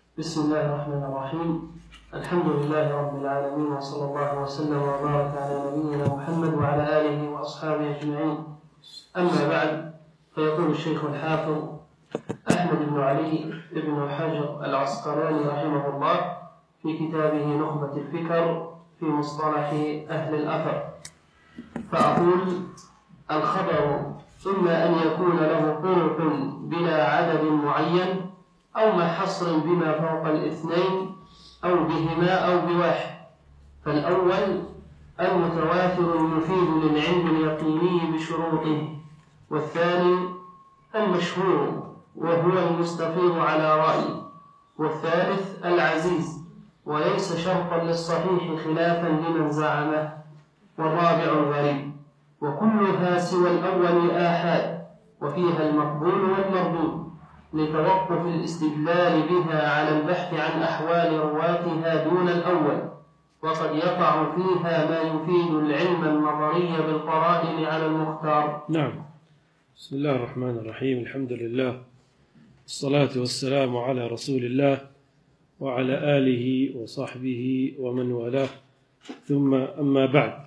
بسم الله الرحمن الرحيم. الحمد لله رب العالمين، وصلى الله وسلم وبارك على نبينا محمد وعلى آله وأصحابه أجمعين. أما بعد، فيقول الشيخ الحافظ أحمد بن علي بن حجر العسقلاني رحمه الله في كتابه نخبة الفكر في مصطلح أهل الأثر، فأقول: الخبر إما أن يكون له طرق بلا عدد معين، أو مع حصر بما فوق الاثنين، أو بهما أو بواحد. فالأول المتواتر المفيد للعلم اليقيني بشروطه، والثاني المشهور وهو المستفيض على رأي، والثالث العزيز وليس شرطا للصحيح خلافا لمن زعمه، والرابع الغريب. وكلها سوى الأول آحاد، وفيها المقبول والمردود، لتوقف الاستدلال بها على البحث عن أحوال رواتها دون الأول، وقد يقع فيها ما يفيد العلم النظري بالقرائن على المختار. نعم. بسم الله الرحمن الرحيم. الحمد لله، الصلاة والسلام على رسول الله وعلى آله وصحبه ومن والاه، ثم أما بعد.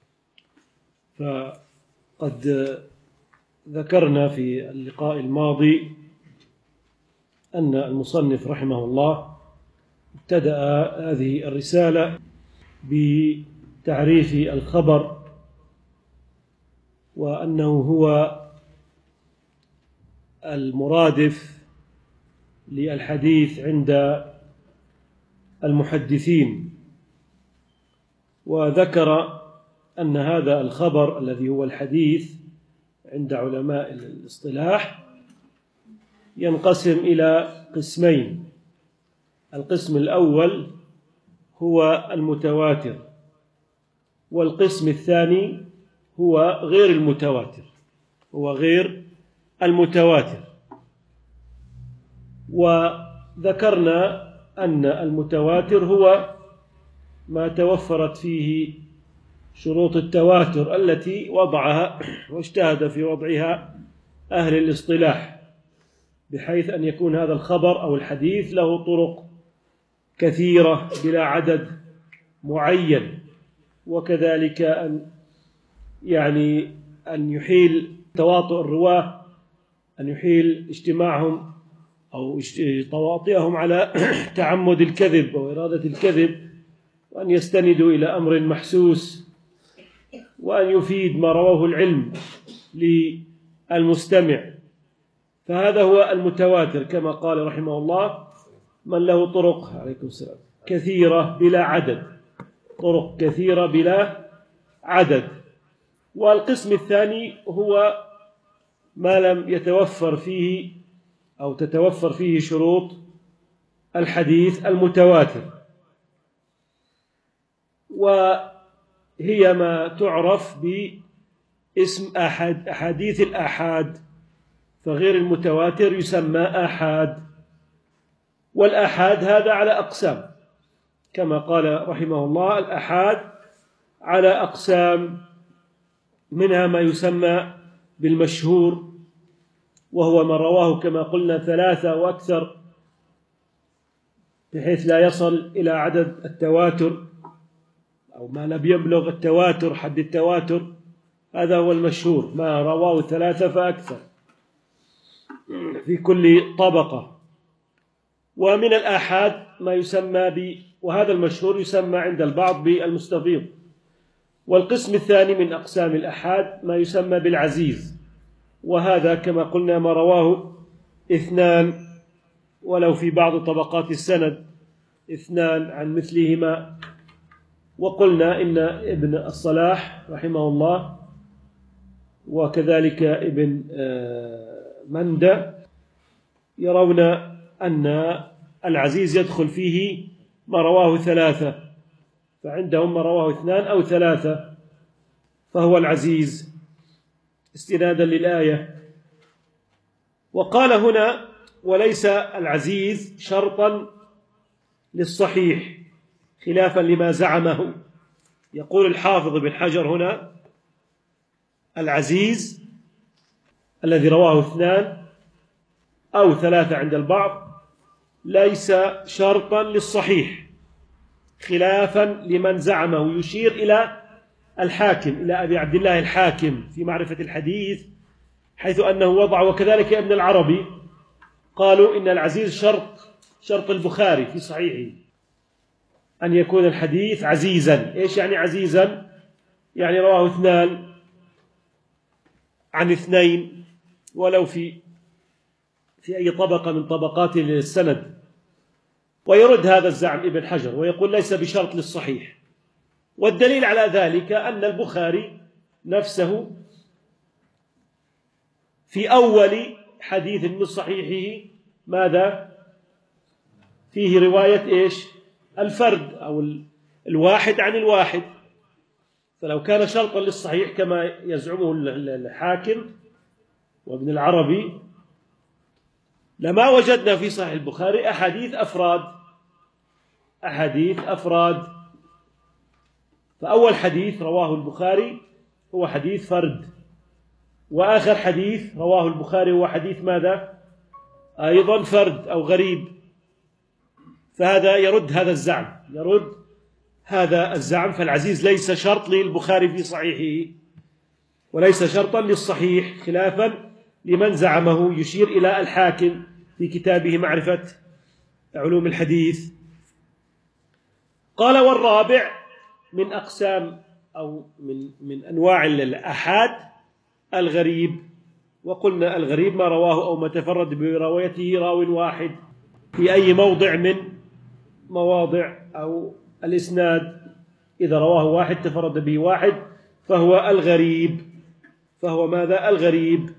فقد ذكرنا في اللقاء الماضي أن المصنف رحمه الله ابتدأ هذه الرسالة بتعريف الخبر، وأنه هو المرادف للحديث عند المحدثين، وذكر أن هذا الخبر الذي هو الحديث عند علماء الاصطلاح ينقسم إلى قسمين. القسم الأول هو المتواتر، والقسم الثاني هو غير المتواتر. وذكرنا أن المتواتر هو ما توفرت فيه شروط التواتر التي وضعها واجتهد في وضعها أهل الاصطلاح، بحيث أن يكون هذا الخبر أو الحديث له طرق كثيرة بلا عدد معين، وكذلك أن يحيل تواطؤ الرواة، أن يحيل اجتماعهم أو تواطئهم على تعمد الكذب أو إرادة الكذب، وأن يستندوا إلى أمر محسوس، وأن يفيد ما رواه العلم للمستمع. فهذا هو المتواتر، كما قال رحمه الله: من له طرق عليكم السلام كثيرة بلا عدد، طرق كثيرة بلا عدد. والقسم الثاني هو ما لم يتوفر فيه أو تتوفر فيه شروط الحديث المتواتر، وهي ما تعرف باسم أحاديث الآحاد. فغير المتواتر يسمى آحاد، والآحاد هذا على أقسام، كما قال رحمه الله: الآحاد على أقسام، منها ما يسمى بالمشهور، وهو ما رواه كما قلنا 3 وأكثر، بحيث لا يصل إلى عدد التواتر أو ما لم يبلغ التواتر حد التواتر. هذا هو المشهور، ما رواه 3 فأكثر في كل طبقة. ومن الآحاد ما يسمى وهذا المشهور يسمى عند البعض بالمستفيض. والقسم الثاني من أقسام الآحاد ما يسمى بالعزيز، وهذا كما قلنا ما رواه 2 ولو في بعض طبقات السند 2 عن مثلهما. وقلنا إن ابن الصلاح رحمه الله وكذلك ابن مندى يرون أن العزيز يدخل فيه ما رواه 3، فعندهم ما رواه 2 أو 3 فهو العزيز، استنادا للآية. وقال هنا: وليس العزيز شرطا للصحيح خلافا لما زعمه. يقول الحافظ بن حجر هنا: العزيز الذي رواه 2 أو 3 عند البعض ليس شرطا للصحيح، خلافا لمن زعمه. يشير إلى الحاكم، إلى أبي عبد الله الحاكم في معرفة الحديث، حيث أنه وضع، وكذلك ابن العربي، قالوا إن العزيز شرط البخاري في صحيحه، أن يكون الحديث عزيزا. إيش يعني عزيزا؟ يعني رواه اثنان عن اثنين، ولو في أي طبقة من طبقات السند. ويرد هذا الزعم ابن حجر ويقول ليس بشرط للصحيح. والدليل على ذلك أن البخاري نفسه في أول حديث من صحيحه ماذا؟ فيه رواية إيش؟ الفرد أو الواحد عن الواحد. فلو كان شرطا للصحيح كما يزعمه الحاكم وابن العربي لما وجدنا في صحيح البخاري أحاديث أفراد. فأول حديث رواه البخاري هو حديث فرد، وآخر حديث رواه البخاري هو حديث ماذا؟ أيضا فرد أو غريب. فهذا يرد هذا الزعم. فالعزيز ليس شرط للبخاري في صحيحه، وليس شرطا للصحيح، خلافا لمن زعمه. يشير إلى الحاكم في كتابه معرفة علوم الحديث. قال: والرابع من أقسام أو من أنواع الآحاد الغريب. وقلنا الغريب ما رواه أو ما تفرد بروايته راو واحد في أي موضع من مواضع أو الإسناد. إذا رواه واحد تفرد به واحد فهو الغريب. فهو ماذا؟ الغريب.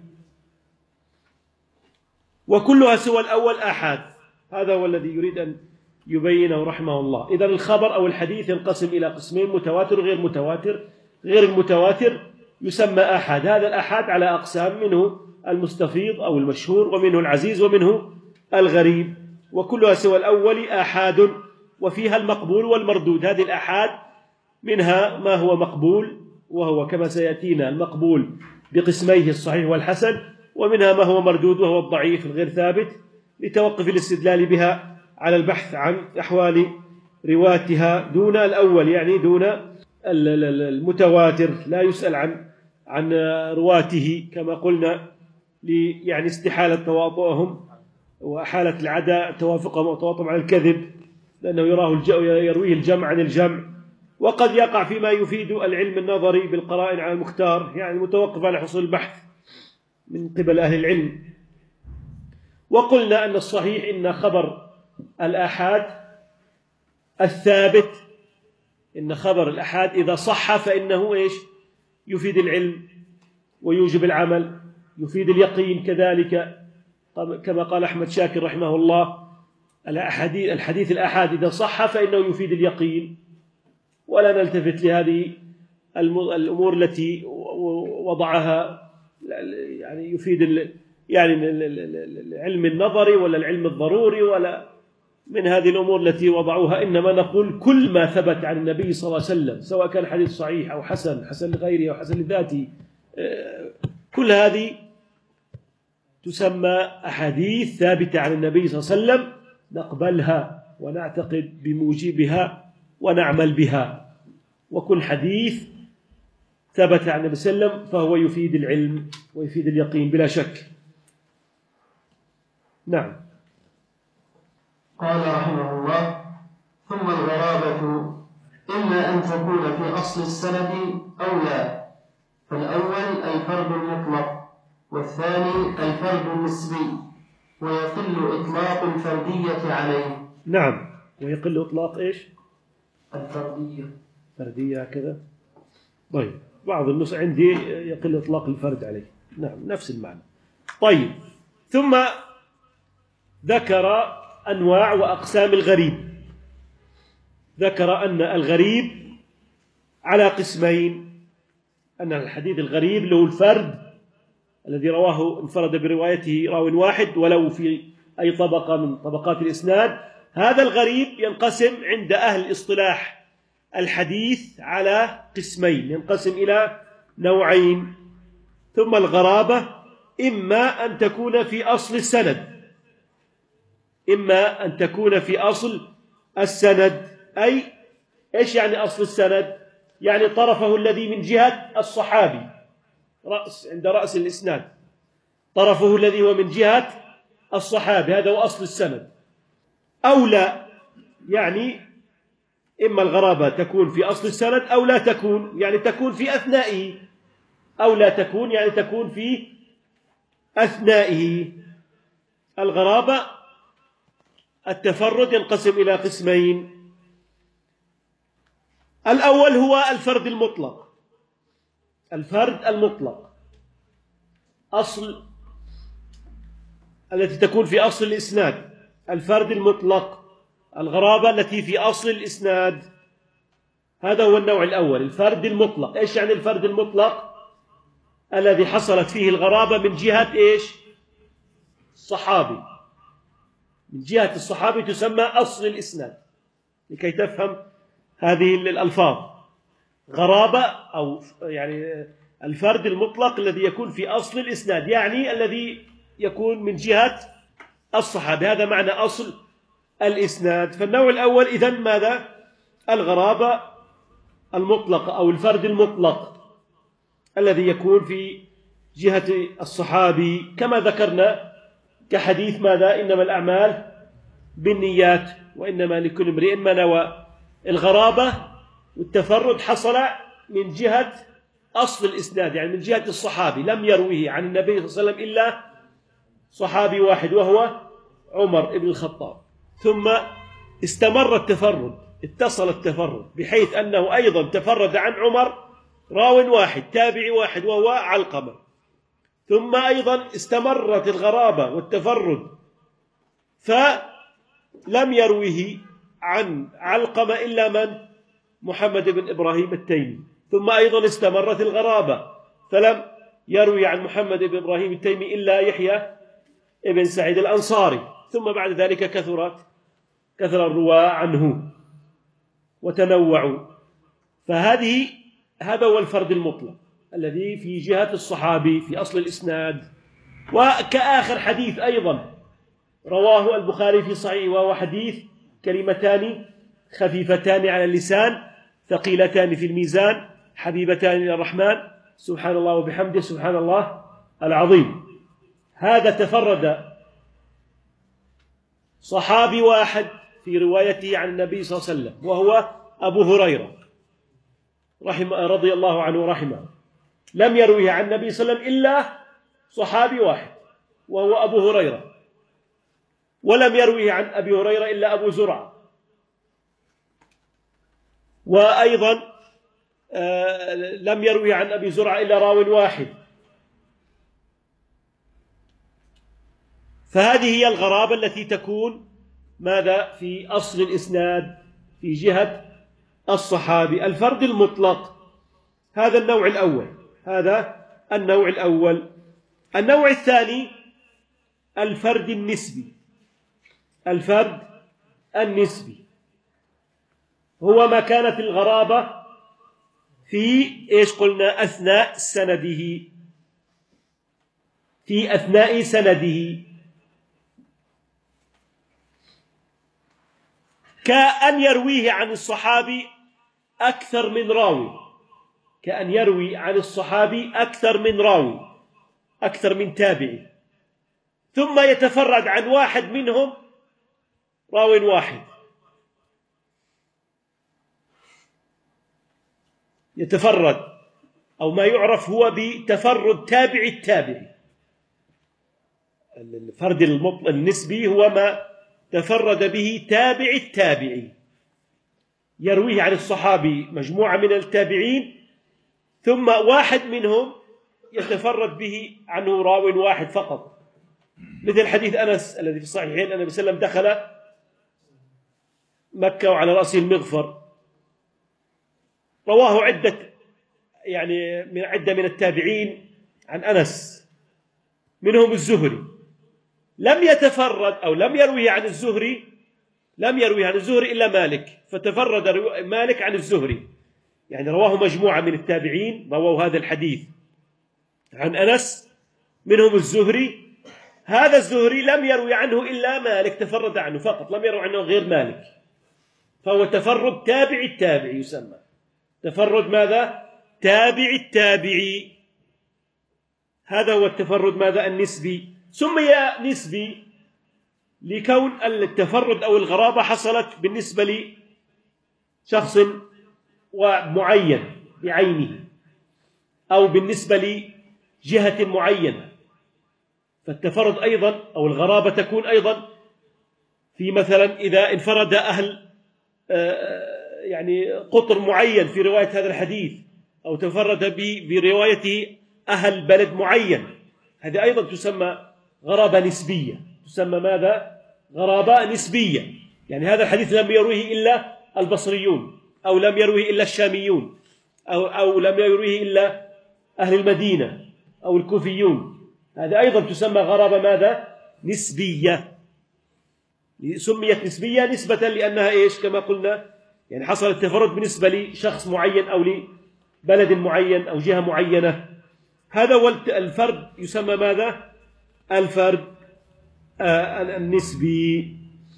وكلها سوى الأول آحاد. هذا هو الذي يريد أن يبينه رحمه الله. إذن الخبر أو الحديث ينقسم إلى قسمين: متواتر وغير متواتر. غير المتواتر يسمى آحاد. هذا الآحاد على أقسام: منه المستفيض أو المشهور، ومنه العزيز، ومنه الغريب. وكلها سوى الأول آحاد، وفيها المقبول والمردود. هذه الآحاد منها ما هو مقبول، وهو كما سيأتينا المقبول بقسميه الصحيح والحسن، ومنها ما هو مردود وهو الضعيف الغير ثابت، لتوقف الاستدلال بها على البحث عن أحوال رواتها دون الأول، يعني دون المتواتر. لا يسأل عن رواته كما قلنا، يعني استحالة تواطؤهم وحالة العداء توافقهم أو تواطؤهم على الكذب، لأنه يرويه الجمع عن الجمع. وقد يقع فيما يفيد العلم النظري بالقرائن على المختار، يعني المتوقف على حصول البحث من قبل أهل العلم. وقلنا أن الصحيح إن خبر الآحاد الثابت، إن خبر الآحاد إذا صح فإنه إيش؟ يفيد العلم ويوجب العمل، يفيد اليقين كذلك، كما قال أحمد شاكر رحمه الله: الحديث الآحاد إذا صح فإنه يفيد اليقين. ولا نلتفت لهذه الأمور التي وضعها، يعني يفيد يعني العلم النظري ولا العلم الضروري ولا من هذه الأمور التي وضعوها. إنما نقول كل ما ثبت عن النبي صلى الله عليه وسلم، سواء كان حديث صحيح أو حسن لغيره أو حسن لذاته، كل هذه تسمى أحاديث ثابتة عن النبي صلى الله عليه وسلم، نقبلها ونعتقد بموجبها ونعمل بها. وكل حديث ثبت عن النبي صلى الله عليه وسلم فهو يفيد العلم ويفيد اليقين بلا شك. نعم. قال رحمه الله: ثم الغرابة إما أن تكون في أصل السند أو لا. فالأول الفرد المطلق، والثاني الفرد النسبي، ويقل إطلاق الفردية عليه. نعم. ويقل إطلاق إيش؟ فردية كذا. طيب، بعض النص عندي يقل إطلاق الفرد عليه. نعم، نفس المعنى. طيب، ثم ذكر أنواع وأقسام الغريب. ذكر أن الغريب على قسمين: أن الحديث الغريب له الفرد الذي رواه انفرد بروايته راو واحد ولو في أي طبقة من طبقات الإسناد. هذا الغريب ينقسم عند أهل اصطلاح الحديث على قسمين، ينقسم إلى نوعين. ثم الغرابة إما أن تكون في أصل السند، إما أن تكون في أصل السند، أي إيش يعني أصل السند؟ يعني طرفه الذي من جهة الصحابي، عند رأس الإسناد، طرفه الذي هو من جهة الصحابي، هذا هو أصل السند. أو لا، يعني إما الغرابة تكون في أصل السند أو لا تكون، يعني تكون في أثنائه، أو لا تكون يعني تكون في أثنائه. الغرابة التفرد ينقسم إلى قسمين. الأول هو الفرد المطلق. الفرد المطلق أصل التي تكون في أصل الإسناد، الفرد المطلق، الغرابة التي في أصل الإسناد، هذا هو النوع الأول، الفرد المطلق. إيش يعني الفرد المطلق؟ الذي حصلت فيه الغرابة من جهة إيش؟ الصحابي، من جهة الصحابي تسمى أصل الإسناد، لكي تفهم هذه الألفاظ. غرابة أو يعني الفرد المطلق الذي يكون في أصل الإسناد، يعني الذي يكون من جهة الصحابي، هذا معنى أصل الإسناد. فالنوع الأول إذن ماذا؟ الغرابة المطلقة أو الفرد المطلق الذي يكون في جهة الصحابي، كما ذكرنا كحديث ماذا؟ إنما الأعمال بالنيات وإنما لكل امرئ ما نوى. الغرابة والتفرد حصل من جهة أصل الإسناد، يعني من جهة الصحابي، لم يرويه عن النبي صلى الله عليه وسلم إلا صحابي واحد وهو عمر بن الخطاب. ثم استمر التفرد، اتصل التفرد بحيث أنه أيضا تفرد عن عمر راو واحد تابعي واحد وهو علقمة. ثم أيضا استمرت الغرابة والتفرد فلم يرويه عن علقمة إلا من؟ محمد بن إبراهيم التيمي. ثم أيضا استمرت الغرابة فلم يروي عن محمد بن إبراهيم التيمي إلا يحيى ابن سعيد الأنصاري. ثم بعد ذلك كثر الرواة عنه وتنوعوا. هذا هو الفرد المطلق الذي في جهة الصحابي في أصل الإسناد. وكآخر حديث أيضا رواه البخاري في صحيح، وهو حديث كلمتان خفيفتان على اللسان ثقيلتان في الميزان حبيبتان إلى الرحمن، سبحان الله وبحمده سبحان الله العظيم. هذا تفرد صحابي واحد في روايته عن النبي صلى الله عليه وسلم، وهو أبو هريرة رضي الله عنه ورحمه. لم يرويه عن النبي صلى الله عليه وسلم إلا صحابي واحد وهو أبو هريرة، ولم يرويه عن أبي هريرة إلا أبو زرعة، وأيضا لم يروي عن أبي زرعة إلا راو واحد. فهذه هي الغرابة التي تكون ماذا؟ في أصل الإسناد في جهة الصحابي، الفرد المطلق. هذا النوع الأول، هذا النوع الأول. النوع الثاني الفرد النسبي. الفرد النسبي هو ما كانت الغرابة في إيش قلنا؟ أثناء سنده، في أثناء سنده، كأن يرويه عن الصحابي أكثر من راوي، كأن يروي عن الصحابي أكثر من راوي، أكثر من تابعي، ثم يتفرد عن واحد منهم راو واحد، يتفرد، أو ما يعرف هو بتفرد تابعي التابعي. الفرد النسبي هو ما تفرد به تابعي التابعي، يرويه عن الصحابي مجموعة من التابعين، ثم واحد منهم يتفرد به عنه راو واحد فقط. مثل حديث أنس الذي في الصحيحين أن النبي صلى الله عليه وسلم دخل مكة وعلى رأسه المغفر، رواه عدة من التابعين عن أنس، منهم الزهري. لم يتفرد أو لم يرويه عن الزهري، لم يرويه عن الزهري إلا مالك، فتفرد مالك عن الزهري، يعني رواه مجموعة من التابعين رواه هذا الحديث عن أنس، منهم الزهري. هذا الزهري لم يروي عنه إلا مالك، تفرد عنه فقط، لم يروي عنه غير مالك، فهو تفرد تابع التابع يسمى تفرد ماذا؟ تابع التابعي. هذا هو التفرد ماذا؟ النسبي. سمي نسبي لكون التفرد أو الغرابة حصلت بالنسبة لشخص معين بعينه، أو بالنسبة لجهة معينة. فالتفرد أيضا أو الغرابة تكون أيضا في مثلا إذا انفرد أهل يعني قطر معين في رواية هذا الحديث، أو تفرد بروايته أهل بلد معين، هذه أيضا تسمى غرابة نسبية. تسمى ماذا؟ غرابة نسبية. يعني هذا الحديث لم يرويه إلا البصريون، أو لم يرويه إلا الشاميون، أو لم يرويه إلا أهل المدينة أو الكوفيون، هذا أيضا تسمى غرابة ماذا؟ نسبية. سميت نسبية نسبة لأنها إيش؟ كما قلنا يعني حصل التفرد بالنسبة لشخص معين أو لبلد معين أو جهة معينة. هذا هو الفرد، يسمى ماذا؟ الفرد النسبي.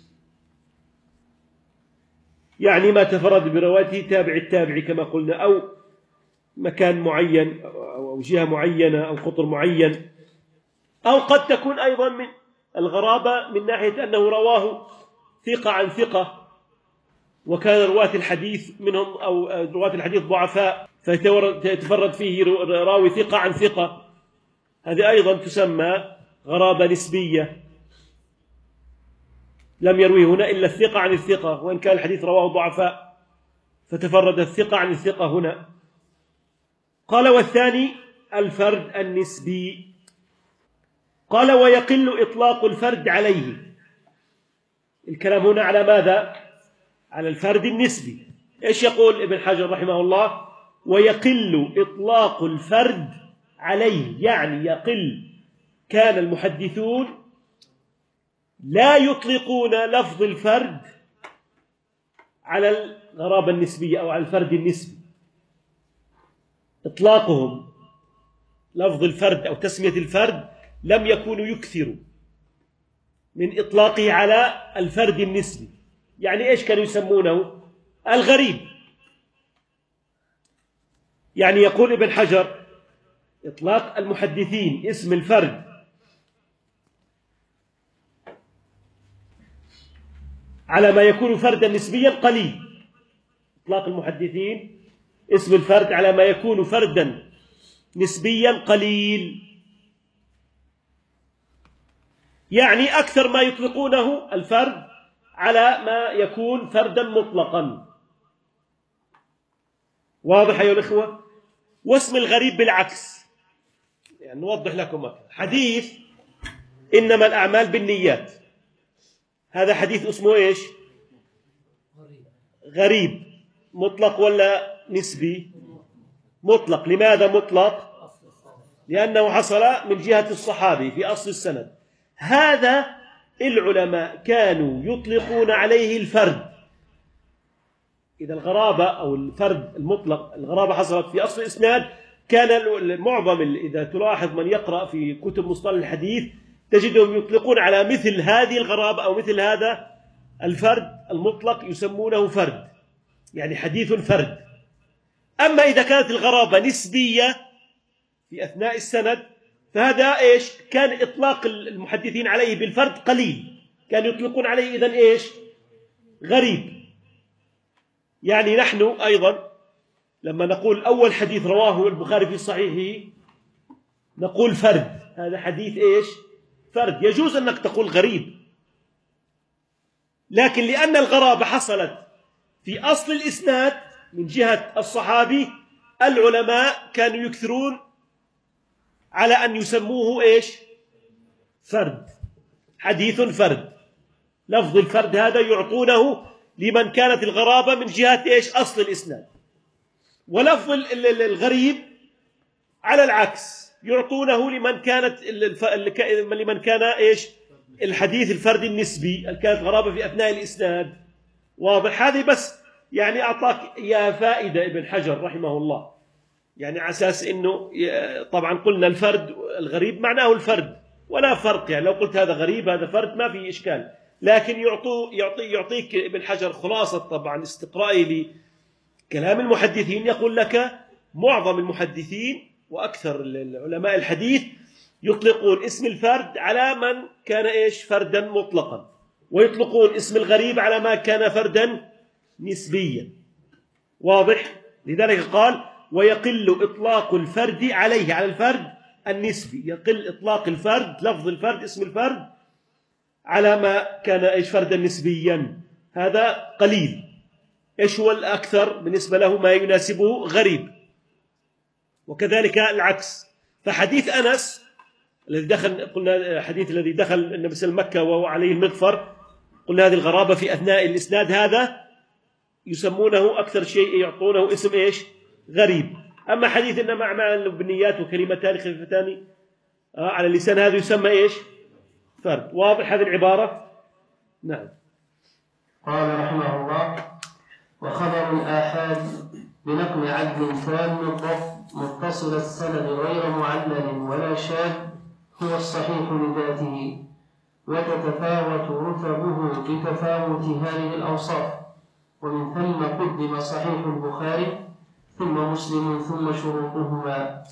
يعني ما تفرد بروايته تابع التابع كما قلنا، أو مكان معين أو جهة معينة أو قطر معين. أو قد تكون أيضا من الغرابة من ناحية أنه رواه ثقة عن ثقة، وكان رواة الحديث منهم أو رواة الحديث ضعفاء، فيتفرد فيه راوي ثقة عن ثقة، هذه أيضا تسمى غرابة نسبية. لم يروي هنا إلا الثقة عن الثقة، وإن كان الحديث رواه ضعفاء، فتفرد الثقة عن الثقة هنا. قال والثاني الفرد النسبي. قال ويقل إطلاق الفرد عليه. الكلام هنا على ماذا؟ على الفرد النسبي. إيش يقول ابن حجر رحمه الله؟ ويقل إطلاق الفرد عليه، يعني يقل. كان المحدثون لا يطلقون لفظ الفرد على الغرابة النسبية أو على الفرد النسبي. إطلاقهم لفظ الفرد أو تسمية الفرد لم يكونوا يكثروا من إطلاقه على الفرد النسبي. يعني إيش كانوا يسمونه؟ الغريب. يعني يقول ابن حجر إطلاق المحدثين اسم الفرد على ما يكون فردا نسبيا قليل. إطلاق المحدثين اسم الفرد على ما يكون فردا نسبيا قليل، يعني أكثر ما يطلقونه الفرد على ما يكون فردا مطلقا. واضح أيها الإخوة؟ واسم الغريب بالعكس. يعني نوضح لكم أكثر. حديث إنما الأعمال بالنيات، هذا حديث اسمه إيش؟ غريب. مطلق ولا نسبي؟ مطلق. لماذا مطلق؟ لأنه حصل من جهة الصحابي في أصل السند. هذا العلماء كانوا يطلقون عليه الفرد. إذا الغرابة أو الفرد المطلق، الغرابة حصلت في أصل الإسناد، كان معظم إذا تلاحظ من يقرأ في كتب مصطلح الحديث تجدهم يطلقون على مثل هذه الغرابة أو مثل هذا الفرد المطلق يسمونه فرد، يعني حديث فرد. أما إذا كانت الغرابة نسبية في أثناء السند فهذا إيش؟ كان إطلاق المحدثين عليه بالفرد قليل، كانوا يطلقون عليه إذن إيش؟ غريب. يعني نحن أيضا لما نقول أول حديث رواه البخاري في صحيحه نقول فرد، هذا حديث إيش؟ فرد. يجوز أنك تقول غريب، لكن لأن الغرابة حصلت في أصل الإسناد من جهة الصحابي، العلماء كانوا يكثرون على أن يسموه إيش؟ فرد، حديث فرد. لفظ الفرد هذا يعطونه لمن كانت الغرابة من جهة إيش؟ أصل الإسناد. ولفظ الغريب على العكس يعطونه لمن كان إيش؟ الحديث الفرد النسبي، كانت غرابة في أثناء الإسناد. واضح؟ هذه بس يعني أعطاك يا فائدة ابن حجر رحمه الله، يعني على أساس إنه طبعا قلنا الفرد الغريب معناه الفرد، ولا فرق، يعني لو قلت هذا غريب هذا فرد ما في إشكال، لكن يعطيك ابن حجر خلاصة طبعا استقرائي لكلام المحدثين، يقول لك معظم المحدثين وأكثر العلماء الحديث يطلقون اسم الفرد على من كان إيش فردا مطلقا، ويطلقون اسم الغريب على ما كان فردا نسبيا. واضح؟ لذلك قال ويقل إطلاق الفرد عليه، على الفرد النسبي، يقل إطلاق الفرد لفظ الفرد اسم الفرد على ما كان إيش فردا نسبيا، هذا قليل. إيش هو الأكثر بالنسبة له؟ ما يناسبه غريب. وكذلك العكس. فحديث أنس الذي دخل، قلنا حديث الذي دخل النبي صلى الله عليه وسلم مكة وهو عليه المغفر، قلنا هذه الغرابة في أثناء الإسناد، هذا يسمونه أكثر شيء يعطونه اسم إيش غريب. أما حديث إنما أعمال بالنيات وكلمتان خفيفتان على اللسان، هذا يسمى إيش فرد. واضح هذه العبارة؟ نعم. قال رحمه الله وخبر الآحاد بنقل عدل تام الضبط متصل السند غير معلل ولا شاذ هو الصحيح لذاته، وتتفاوت رتبه بتفاوت هذه الأوصاف، ومن ثم قدم صحيح البخاري ثم مسلم ثم شروطهما.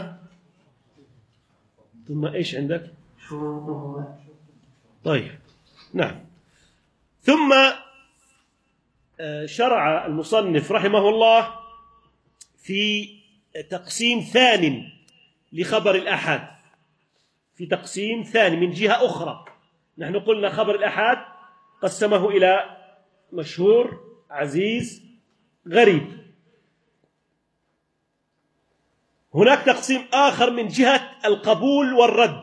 ثم إيش عندك؟ شروطهما. طيب نعم. ثم شرع المصنف رحمه الله في تقسيم ثان لخبر الآحاد، في تقسيم ثاني من جهة أخرى. نحن قلنا خبر الآحاد قسمه إلى مشهور عزيز غريب، هناك تقسيم آخر من جهة القبول والرد،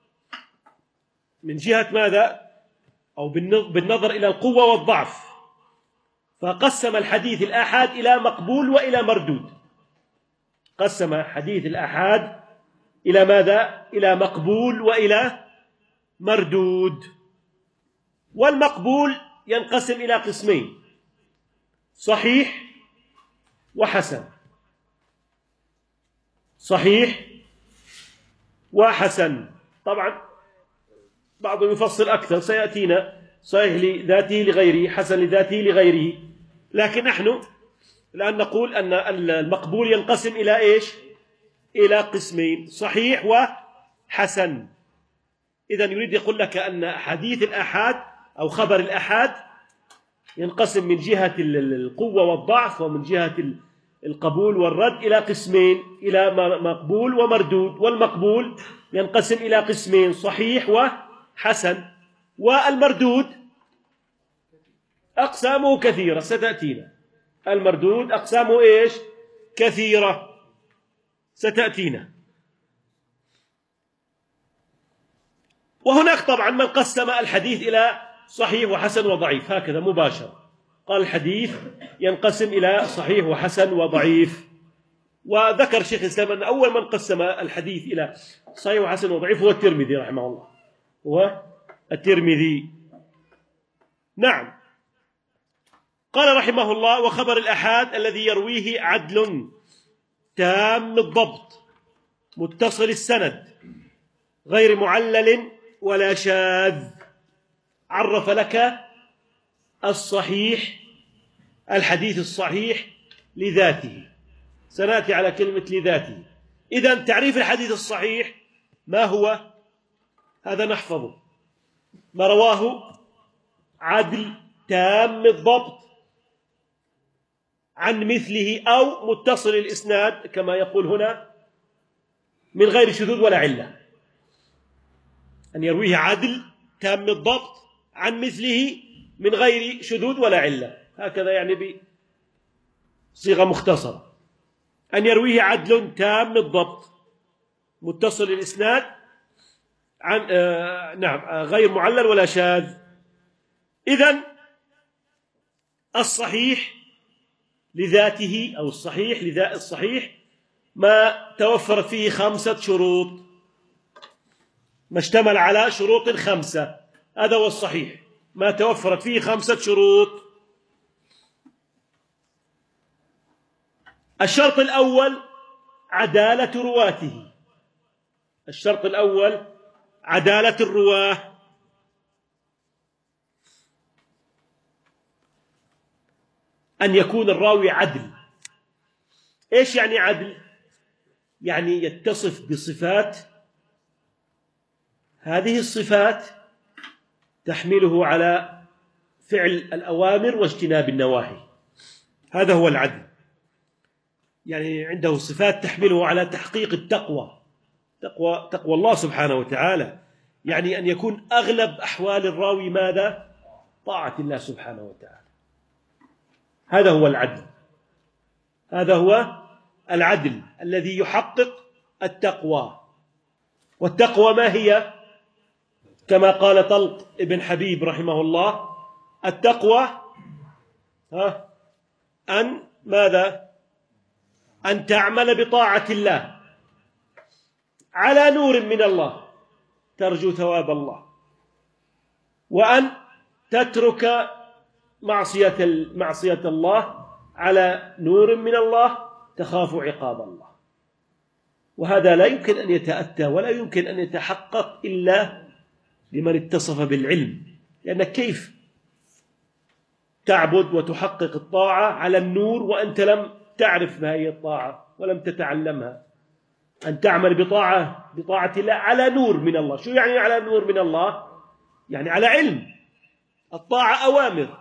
من جهة ماذا؟ أو بالنظر إلى القوة والضعف، فقسم الحديث الآحاد إلى مقبول وإلى مردود. قسم حديث الآحاد إلى ماذا؟ إلى مقبول وإلى مردود. والمقبول ينقسم إلى قسمين: صحيح وحسن. صحيح وحسن، طبعا بعضهم يفصل أكثر سيأتينا، صحيح لذاته لغيره، حسن لذاته لغيره، لكن نحن الآن نقول أن المقبول ينقسم إلى إيش؟ إلى قسمين: صحيح وحسن. إذن يريد يقول لك أن حديث الآحاد أو خبر الآحاد ينقسم من جهة القوة والضعف ومن جهة القبول والرد إلى قسمين، إلى مقبول ومردود. والمقبول ينقسم إلى قسمين: صحيح وحسن. والمردود أقسامه كثيرة ستأتينا، المردود أقسامه إيش؟ كثيرة ستأتينا. وهناك طبعا من قسم الحديث إلى صحيح وحسن وضعيف، هكذا مباشرة قال الحديث ينقسم إلى صحيح وحسن وضعيف. وذكر شيخ الإسلام أن أول من قسم الحديث إلى صحيح وحسن وضعيف هو الترمذي رحمه الله، هو الترمذي. نعم. قال رحمه الله وخبر الآحاد الذي يرويه عدل تام الضبط متصل السند غير معلل ولا شاذ. عرف لك الصحيح، الحديث الصحيح لذاته، سنأتي على كلمة لذاته. إذن تعريف الحديث الصحيح ما هو؟ هذا نحفظه: ما رواه عدل تام الضبط عن مثله أو متصل الإسناد كما يقول هنا من غير شذوذ ولا علة. أن يرويه عدل تام الضبط عن مثله من غير شذوذ ولا علة، هكذا يعني بصيغة مختصرة. أن يرويه عدل تام الضبط متصل الإسناد عن غير معلل ولا شاذ. إذن الصحيح لذاته أو الصحيح لذات الصحيح ما توفرت فيه 5 شروط، ما اشتمل على شروط 5، هذا هو الصحيح، ما توفرت فيه 5 شروط. الشرط الأول عدالة رواته، الشرط الأول عدالة الرواة. أن يكون الراوي عدل. إيش يعني عدل؟ يعني يتصف بصفات، هذه الصفات تحمله على فعل الأوامر واجتناب النواهي. هذا هو العدل. يعني عنده صفات تحمله على تحقيق التقوى، تقوى الله سبحانه وتعالى. يعني أن يكون أغلب أحوال الراوي ماذا؟ طاعة الله سبحانه وتعالى. هذا هو العدل. هذا هو العدل الذي يحقق التقوى. والتقوى ما هي؟ كما قال طلق ابن حبيب رحمه الله: التقوى أن ماذا؟ أن تعمل بطاعة الله على نور من الله ترجو ثواب الله، وأن تترك معصية الله على نور من الله تخاف عقاب الله. وهذا لا يمكن أن يتأتى ولا يمكن أن يتحقق إلا لمن اتصف بالعلم. لأنك كيف تعبد وتحقق الطاعة على النور وأنت لم تعرف ما هي الطاعة ولم تتعلمها؟ أن تعمل بطاعة الله على نور من الله. شو يعني على نور من الله؟ يعني على علم. الطاعة أوامر.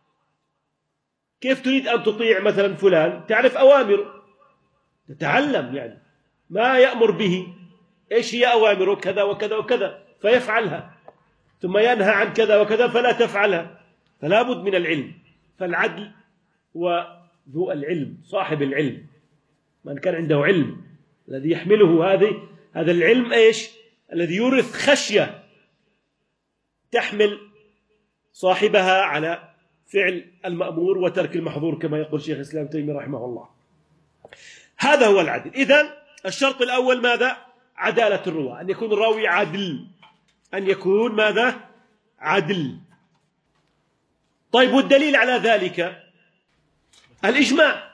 كيف تريد أن تطيع مثلا فلان؟ تعرف أوامر، تتعلم يعني ما يأمر به، إيش هي أوامره؟ كذا وكذا وكذا، فيفعلها. ثم ينهى عن كذا وكذا فلا تفعلها. فلا بد من العلم. فالعدل هو ذو العلم، صاحب العلم، من كان عنده علم الذي يحمله هذا العلم إيش؟ الذي يورث خشية تحمل صاحبها على فعل المأمور وترك المحظور، كما يقول شيخ الإسلام ابن تيمية رحمه الله. هذا هو العدل. إذن الشرط الأول ماذا؟ عدالة الرواة، أن يكون الراوي عدل، أن يكون ماذا؟ عدل. طيب، والدليل على ذلك الإجماع.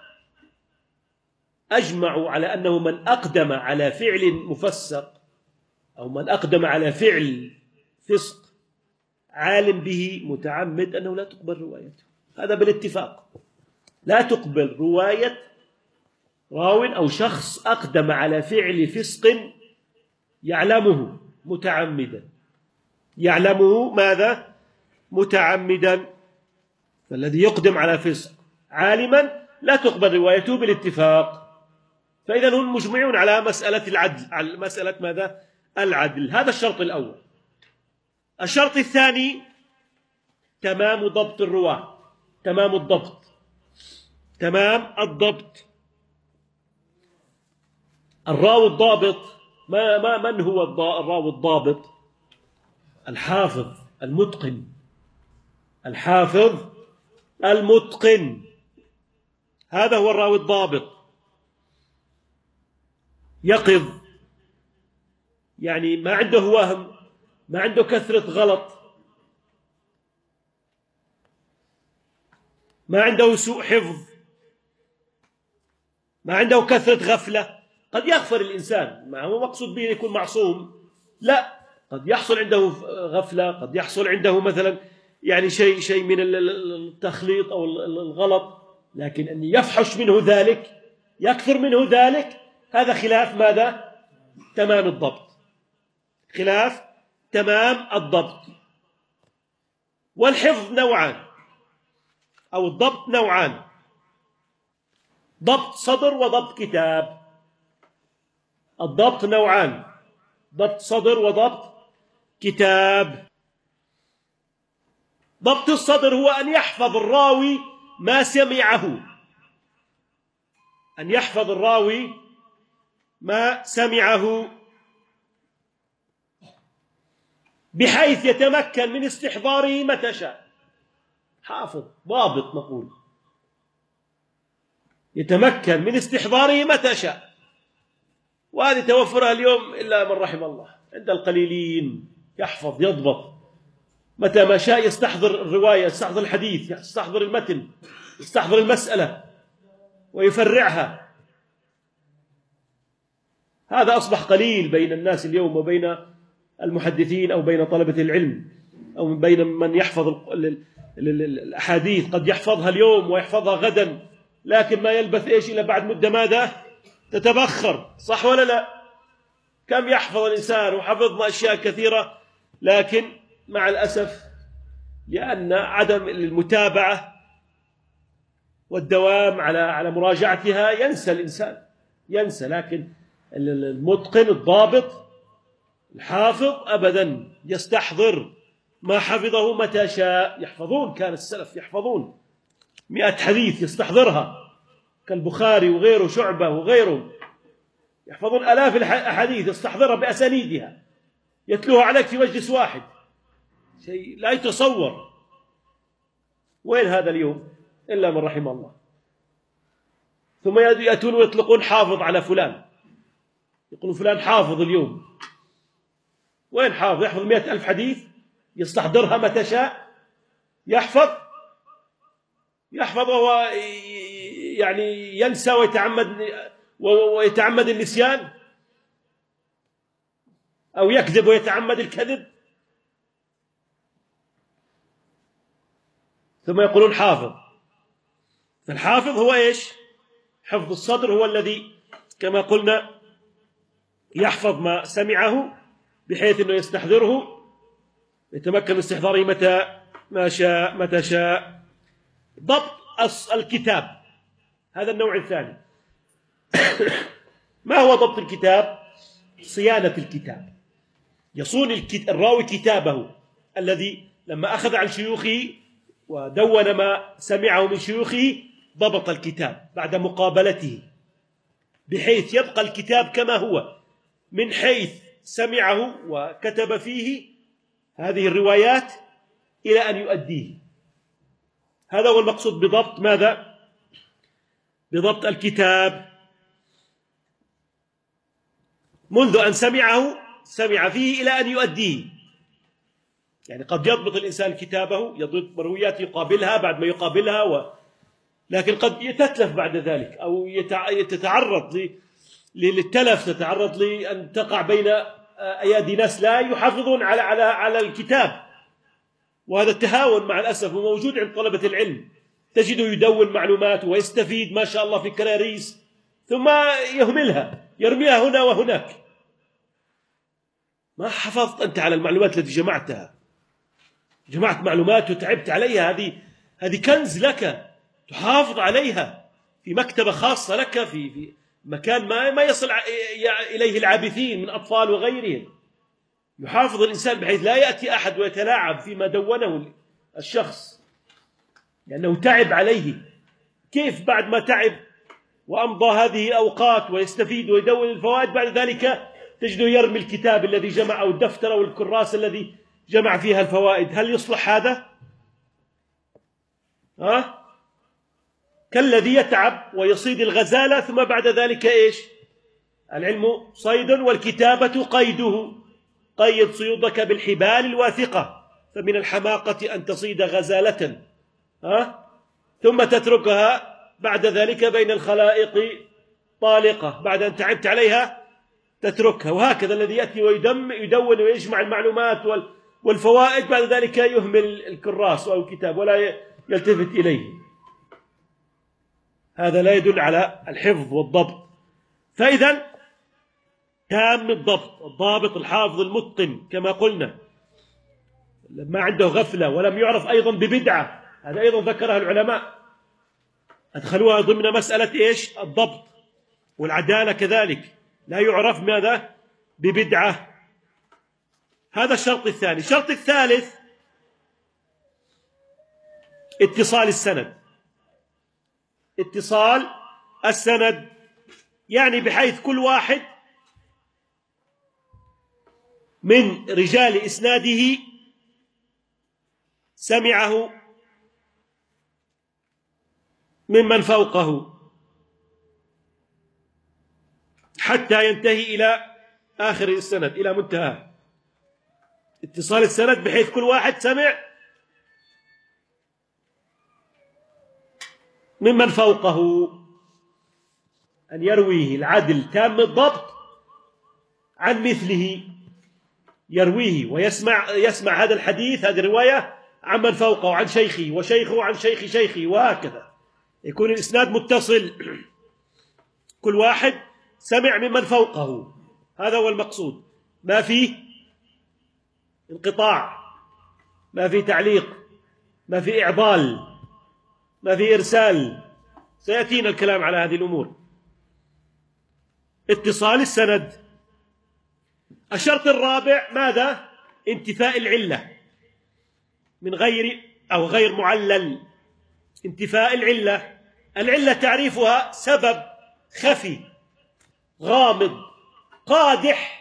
أجمعوا على أنه من أقدم على فعل مفسق أو من أقدم على فعل فسق عالم به متعمد أنه لا تقبل روايته. هذا بالاتفاق. لا تقبل رواية راو أو شخص أقدم على فعل فسق يعلمه متعمدا، يعلمه ماذا؟ متعمدا. فالذي يقدم على فسق عالما لا تقبل روايته بالاتفاق. فإذا هم مجمعون على مسألة العدل، على مسألة ماذا؟ العدل. هذا الشرط الأول. الشرط الثاني تمام ضبط الرواة، تمام الضبط، تمام الضبط. الراوي الضابط من هو الراوي الضابط؟ الحافظ المتقن، الحافظ المتقن، هذا هو الراوي الضابط. يقظ، يعني ما عنده وهم، ما عنده كثرة غلط، ما عنده سوء حفظ، ما عنده كثرة غفلة. قد يغفر الإنسان، ما هو مقصود به يكون معصوم، لا، قد يحصل عنده غفلة، قد يحصل عنده مثلا يعني شيء من التخليط أو الغلط، لكن أن يفحش منه ذلك، يكثر منه ذلك، هذا خلاف ماذا؟ تمام الضبط، خلاف تمام الضبط. والحفظ نوعان، أو الضبط نوعان: ضبط صدر وضبط كتاب. الضبط نوعان: ضبط صدر وضبط كتاب. ضبط الصدر هو أن يحفظ الراوي ما سمعه، أن يحفظ الراوي ما سمعه بحيث يتمكن من استحضاره متى شاء. حافظ ضابط نقول، يتمكن من استحضاره متى شاء. وهذه توفرها اليوم إلا من رحم الله، عند القليلين. يحفظ يضبط متى ما شاء، يستحضر الرواية، يستحضر الحديث، يستحضر المتن، يستحضر المسألة ويفرعها. هذا أصبح قليل بين الناس اليوم وبين المحدثين أو بين طلبة العلم أو بين من يحفظ الأحاديث. قد يحفظها اليوم ويحفظها غدا، لكن ما يلبث إيش إلا بعد مدة ماذا؟ تتبخر. صح ولا لا؟ كم يحفظ الإنسان وحفظنا أشياء كثيرة، لكن مع الأسف لأن عدم المتابعة والدوام على مراجعتها ينسى الإنسان، ينسى. لكن المتقن الضابط الحافظ أبدا يستحضر ما حفظه متى شاء. يحفظون، كان السلف يحفظون 100 حديث يستحضرها، كالبخاري وغيره، شعبة وغيره، يحفظون آلاف الأحاديث يستحضرها بأسانيدها، يتلوها عليك في مجلس واحد، شيء لا يتصور. وين هذا اليوم؟ إلا من رحم الله. ثم يأتون ويطلقون حافظ على فلان، يقولون فلان حافظ اليوم. وين حافظ؟ يحفظ 100,000 حديث يستحضرها متى شاء. يحفظ وهو يعني ينسى ويتعمد النسيان، أو يكذب ويتعمد الكذب. ثم يقولون حافظ. فالحافظ هو إيش؟ حفظ الصدر، هو الذي كما قلنا يحفظ ما سمعه بحيث أنه يستحضره، يتمكن من استحضاره متى شاء. ضبط الكتاب، هذا النوع الثاني. ما هو ضبط الكتاب؟ صيانة الكتاب. يصون الراوي كتابه الذي لما أخذ عن شيوخه ودون ما سمعه من شيوخه، ضبط الكتاب بعد مقابلته بحيث يبقى الكتاب كما هو من حيث سمعه وكتب فيه هذه الروايات إلى أن يؤديه. هذا هو المقصود بضبط ماذا؟ بضبط الكتاب منذ أن سمع فيه إلى أن يؤديه. يعني قد يضبط الإنسان كتابه، يضبط مرويات يقابلها بعد ما يقابلها، لكن قد يتتلف بعد ذلك، أو تتعرض للتلف، تتعرض لأن تقع بين أيادي ناس لا يحافظون على الكتاب. وهذا التهاون مع الأسف موجود عند طلبة العلم، تجده يدون معلومات ويستفيد ما شاء الله في كراريس، ثم يهملها، يرميها هنا وهناك. ما حافظت أنت على المعلومات التي جمعتها، جمعت معلومات وتعبت عليها، هذه كنز لك تحافظ عليها في مكتبة خاصة لك، في مكان ما يصل إليه العابثين من أطفال وغيرهم. يحافظ الإنسان بحيث لا يأتي أحد ويتلاعب فيما دونه الشخص، لأنه تعب عليه. كيف بعد ما تعب وأمضى هذه أوقات ويستفيد ويدون الفوائد، بعد ذلك تجده يرمي الكتاب الذي جمع أو الدفتر أو الكراس الذي جمع فيها الفوائد؟ هل يصلح هذا؟ كالذي يتعب ويصيد الغزالة ثم بعد ذلك إيش؟ العلم صيد والكتابة قيده، قيد صيودك بالحبال الواثقة، فمن الحماقة أن تصيد غزالة ثم تتركها بعد ذلك بين الخلائق طالقة، بعد أن تعبت عليها تتركها. وهكذا الذي يأتي ويدون ويجمع المعلومات والفوائد، بعد ذلك يهمل الكراس أو الكتاب ولا يلتفت إليه. هذا لا يدل على الحفظ والضبط. فإذا تام الضبط، الضابط الحافظ المتقن كما قلنا، ما عنده غفلة ولم يعرف أيضا ببدعة، هذا أيضا ذكرها العلماء، أدخلوها ضمن مسألة إيش؟ الضبط. والعدالة كذلك لا يعرف ماذا؟ ببدعة. هذا الشرط الثاني. الشرط الثالث اتصال السند. اتصال السند يعني بحيث كل واحد من رجال إسناده سمعه ممن فوقه حتى ينتهي إلى آخر السند، إلى منتهى. اتصال السند بحيث كل واحد سمع ممن فوقه، أن يرويه العدل تام الضبط عن مثله، يرويه ويسمع هذا الحديث، هذه الرواية، عمن فوقه عن شيخه وشيخه عن شيخ شيخه، وهكذا يكون الإسناد متصل، كل واحد سمع ممن فوقه. هذا هو المقصود، ما فيه انقطاع، ما فيه تعليق، ما فيه إعضال، ما فيه إرسال. سيأتينا الكلام على هذه الأمور. اتصال السند. الشرط الرابع ماذا؟ انتفاء العلة من غير معلل. انتفاء العلة. العلة تعريفها سبب خفي غامض قادح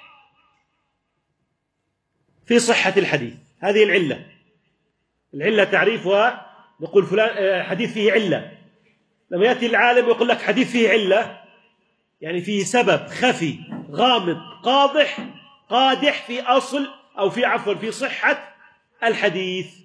في صحة الحديث، هذه العلة. العلة تعريفها نقول فلان حديث فيه علة. لما يأتي العالم يقول لك حديث فيه علة، يعني فيه سبب خفي غامض قادح في أصل أو في صحة الحديث،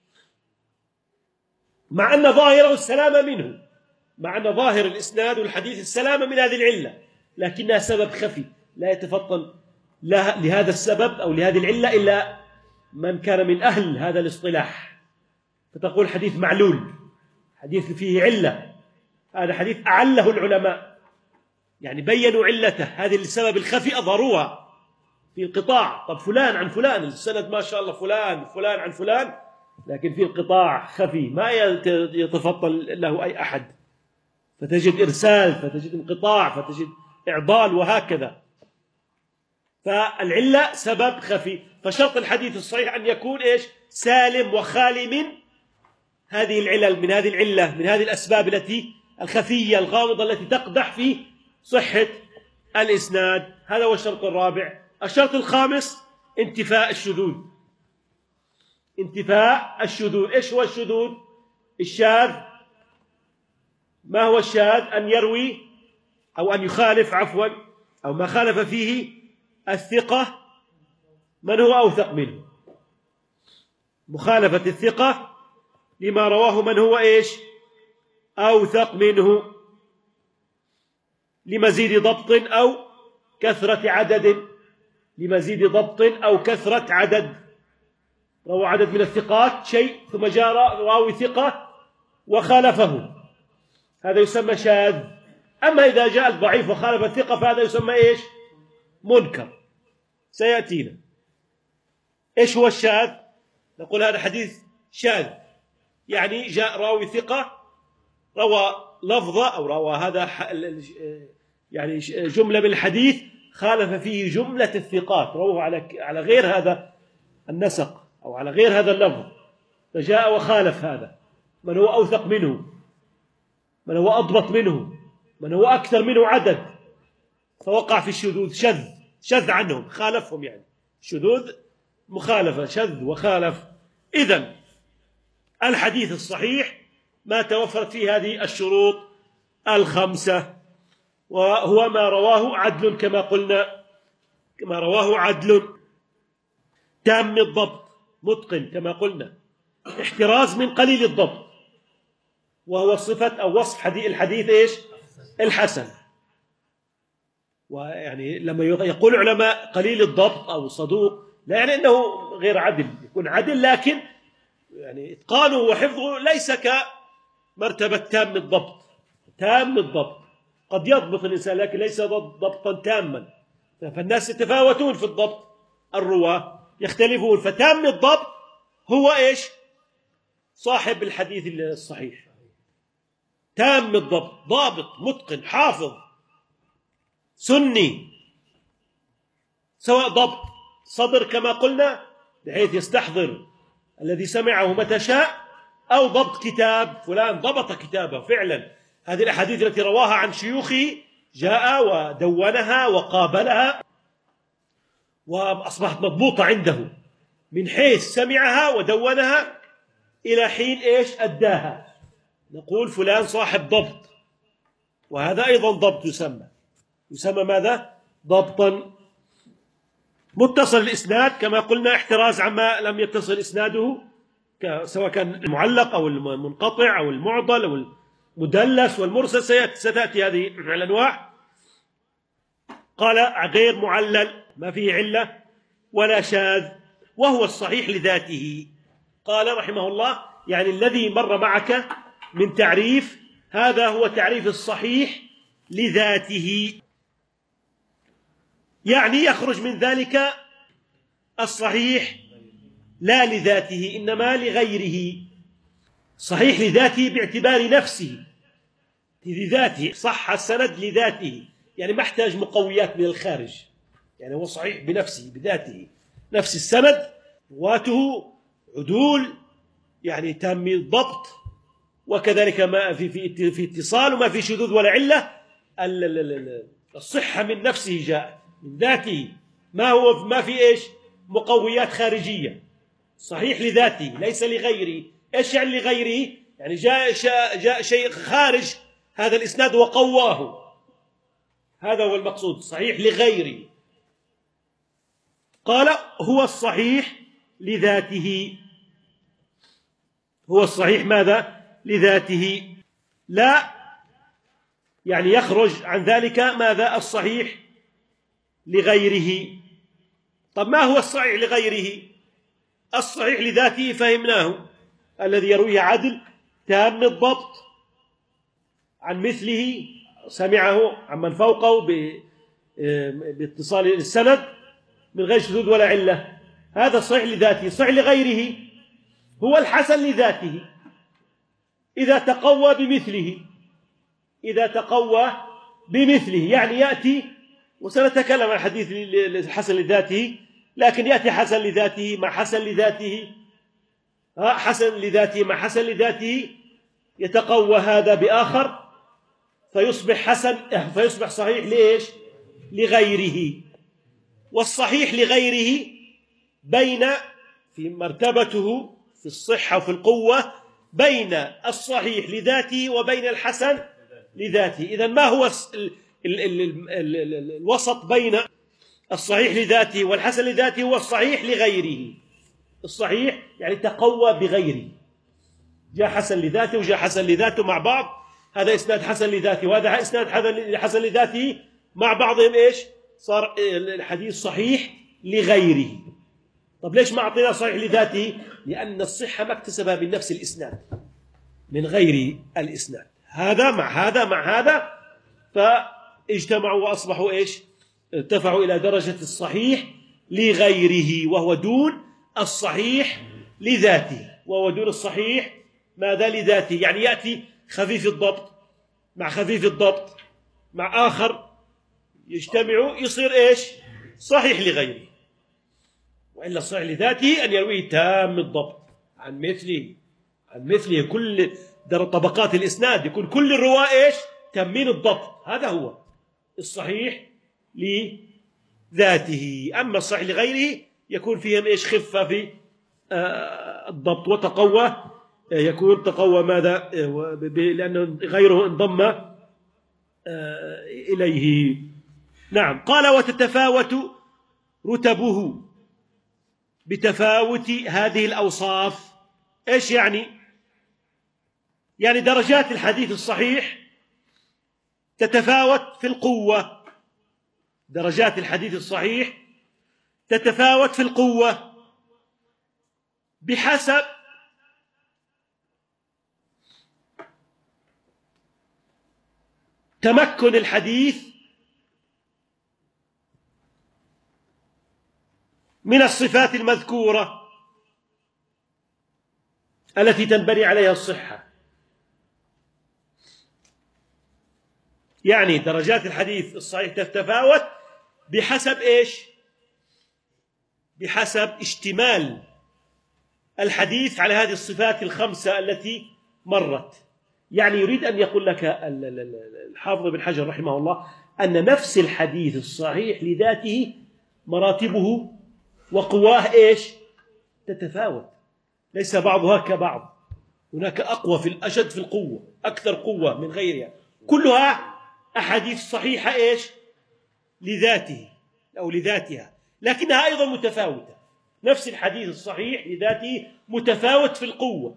مع أن ظاهره السلامة منه، مع أن ظاهر الإسناد والحديث السلامة من هذه العلة، لكنها سبب خفي لا يتفطن لهذا السبب أو لهذه العلة إلا من كان من أهل هذا الاصطلاح، فتقول حديث معلول، حديث فيه علة، هذا حديث أعله العلماء، يعني بينوا علته، هذه السبب الخفي أظهروها في انقطاع. طب فلان عن فلان، السند ما شاء الله فلان عن فلان، لكن في انقطاع خفي ما يتفطن له أي أحد، فتجد إرسال، فتجد انقطاع، فتجد إعضال، وهكذا. فالعلة سبب خفي. فشرط الحديث الصحيح أن يكون سالم وخالي من هذه العلل، من هذه العلة، من هذه الأسباب التي الخفية الغامضة التي تقدح في صحة الإسناد. هذا هو الشرط الرابع. الشرط الخامس انتفاء الشذوذ. انتفاء الشذوذ. إيش هو الشذوذ؟ الشاذ. ما هو الشاذ؟ أن يروي أو أن يخالف أو ما خالف فيه الثقة من هو أوثق منه. مخالفة الثقة لما رواه من هو أوثق منه، لمزيد ضبط أو كثرة عدد، لمزيد ضبط أو كثرة عدد. روى عدد من الثقات شيء ثم جاء راوي ثقة وخالفه، هذا يسمى شاذ. أما إذا جاء الضعيف وخالف الثقة فهذا يسمى منكر، سيأتينا. إيش هو الشاذ؟ نقول هذا حديث شاذ، يعني جاء راوي ثقة روى لفظة أو روى هذا يعني جملة من الحديث خالف فيه جملة الثقات، رواه على غير هذا النسق أو على غير هذا اللفظ، فجاء وخالف هذا من هو أوثق منه، من هو أضبط منه، من هو أكثر منه عدد، فوقع في الشذوذ. شذ عنهم، خالفهم، يعني شذوذ مخالفة، شذ وخالف. إذن الحديث الصحيح ما توفرت فيه هذه الشروط الخمسة، وهو ما رواه عدل كما قلنا، كما رواه عدل تام الضبط متقن كما قلنا، احتراز من قليل الضبط، وهو صفة أو وصف الحديث الحسن. ويعني لما يقول علماء قليل الضبط أو صدوق لا يعني أنه غير عدل، يكون عدل لكن يعني إتقانه وحفظه ليس كمرتبة تام الضبط. تام الضبط قد يضبط الإنسان لكن ليس ضبطا تاما، فالناس يتفاوتون في الضبط، الرواة يختلفون، فتام الضبط هو صاحب الحديث الصحيح. تام الضبط، ضابط متقن حافظ سني، سواء ضبط صدر كما قلنا بحيث يستحضر الذي سمعه متى شاء، أو ضبط كتاب، فلان ضبط كتابه فعلا، هذه الأحاديث التي رواها عن شيوخه جاء ودونها وقابلها وأصبحت مضبوطة عنده من حيث سمعها ودونها إلى حين أداها، نقول فلان صاحب ضبط. وهذا أيضا ضبط يسمى ماذا؟ ضبطا. متصل الإسناد كما قلنا احتراز عما لم يتصل إسناده، سواء كان المعلق أو المنقطع أو المعضل أو المدلس والمرسل، ستأتي هذه الأنواع. قال غير معلل، ما فيه علة، ولا شاذ، وهو الصحيح لذاته. قال رحمه الله يعني الذي مر معك من تعريف، هذا هو تعريف الصحيح لذاته، يعني يخرج من ذلك الصحيح لا لذاته إنما لغيره. صحيح لذاته باعتبار نفسه، لذاته صح السند لذاته، يعني ما احتاج مقويات من الخارج، يعني هو صحيح بنفسه بذاته، نفس السند رواته عدول يعني تام الضبط، وكذلك ما في اتصال وما في شذوذ ولا علة. الصحة من نفسه جاءت من ذاته، ما في ايش مقويات خارجية، صحيح لذاته ليس لغيره. ايش يعني لغيره؟ يعني جاء شيء خارج هذا الإسناد وقواه، هذا هو المقصود صحيح لغيره. قال هو الصحيح لذاته، هو الصحيح ماذا؟ لذاته، لا يعني يخرج عن ذلك ماذا؟ الصحيح لغيره. طب ما هو الصحيح لغيره؟ الصحيح لذاته فهمناه، الذي يرويه عدل تام الضبط عن مثله، سمعه عمن فوقه باتصال السند من غير شذوذ ولا علة، هذا صحيح لذاته. صحيح لغيره هو الحسن لذاته إذا تقوى بمثله، إذا تقوى بمثله، يعني يأتي، وسنتكلم عن حديث الحسن لذاته، لكن يأتي حسن لذاته مع حسن لذاته، حسن لذاته مع حسن لذاته، يتقوى هذا بآخر فيصبح حسن، فيصبح صحيح لإيش؟ لغيره. والصحيح لغيره بين في مرتبته في الصحة وفي القوة بين الصحيح لذاته وبين الحسن لذاته. إذن ما هو الوسط بين الصحيح لذاته والحسن لذاته؟ هو الصحيح لغيره. الصحيح يعني تقوى بغيره، جاء حسن لذاته وجاء حسن لذاته مع بعض، هذا إسناد حسن لذاته وهذا إسناد حسن لذاته، مع بعضهم إيش؟ صار الحديث صحيح لغيره. طب ليش ما أعطينا صحيح لذاته؟ لأن الصحة ما اكتسبها من نفس الإسناد، من غير الإسناد، هذا مع هذا مع هذا، فاجتمعوا وأصبحوا إيش؟ ارتفعوا إلى درجة الصحيح لغيره، وهو دون الصحيح لذاته، وهو دون الصحيح ماذا؟ لذاته. يعني يأتي خفيف الضبط مع خفيف الضبط مع آخر، يجتمعوا يصير إيش؟ صحيح لغيره. وإلا الصحيح لذاته أن يرويه تام الضبط عن مثله كل طبقات الإسناد، يكون كل الرواة إيش؟ تامين الضبط، هذا هو الصحيح لذاته. أما الصحيح لغيره يكون فيهم إيش؟ خفة في الضبط وتقوى، يكون تقوى ماذا؟ لأنه غيره انضم إليه. نعم. قال وتتفاوت رتبه بتفاوت هذه الأوصاف. إيش يعني؟ يعني درجات الحديث الصحيح تتفاوت في القوة، درجات الحديث الصحيح تتفاوت في القوة بحسب تمكن الحديث من الصفات المذكورة التي تنبني عليها الصحة. يعني درجات الحديث الصحيح تتفاوت بحسب إيش؟ بحسب اشتمال الحديث على هذه الصفات الخمسة التي مرت. يعني يريد أن يقول لك الحافظ بن حجر رحمه الله أن نفس الحديث الصحيح لذاته مراتبه وقواه إيش؟ تتفاوت، ليس بعضها كبعض، هناك أقوى في الأشد في القوة، أكثر قوة من غيرها، كلها أحاديث صحيحة إيش؟ لذاته أو لذاتها، لكنها أيضا متفاوتة. نفس الحديث الصحيح لذاته متفاوت في القوة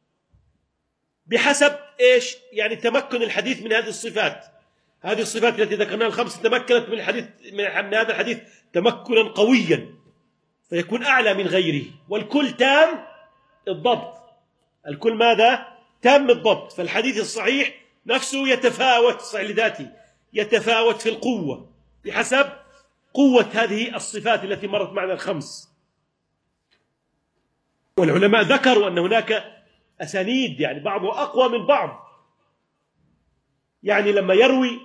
بحسب إيش؟ يعني تمكن الحديث من هذه الصفات. هذه الصفات التي ذكرناها الخمسة تمكنت من الحديث من هذا الحديث تمكنا قويا، فيكون أعلى من غيره، والكل تام الضبط. الكل ماذا؟ تام الضبط. فالحديث الصحيح نفسه يتفاوت، الصحيح لذاته يتفاوت في القوة بحسب قوة هذه الصفات التي مرت معنا الخمس. والعلماء ذكروا أن هناك أسانيد يعني بعضها أقوى من بعض. يعني لما يروي